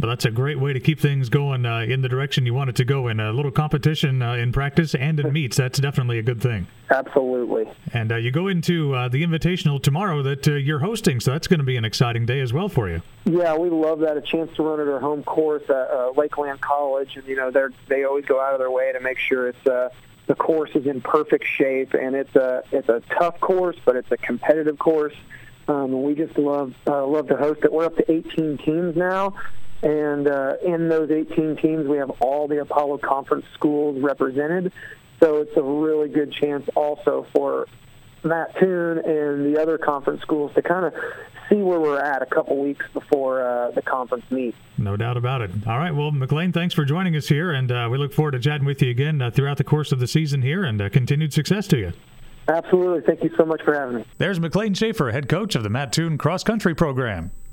Well, that's a great way to keep things going in the direction you want it to go in. A little competition in practice and in meets, that's definitely a good thing. Absolutely. And you go into the Invitational tomorrow that you're hosting, so that's going to be an exciting day as well for you. Yeah, we love that, a chance to run at our home course at Lakeland College. And, they always go out of their way to make sure it's the course is in perfect shape. And it's a tough course, but it's a competitive course. We just love to host it. We're up to 18 teams now. And in those 18 teams, we have all the Apollo Conference schools represented. So it's a really good chance also for Matt Toon and the other conference schools to kind of see where we're at a couple weeks before the conference meets. No doubt about it. All right, well, McLean, thanks for joining us here, and we look forward to chatting with you again throughout the course of the season here, and continued success to you. Absolutely. Thank you so much for having me. There's McLean Schaefer, head coach of the Matt Toon cross-country program.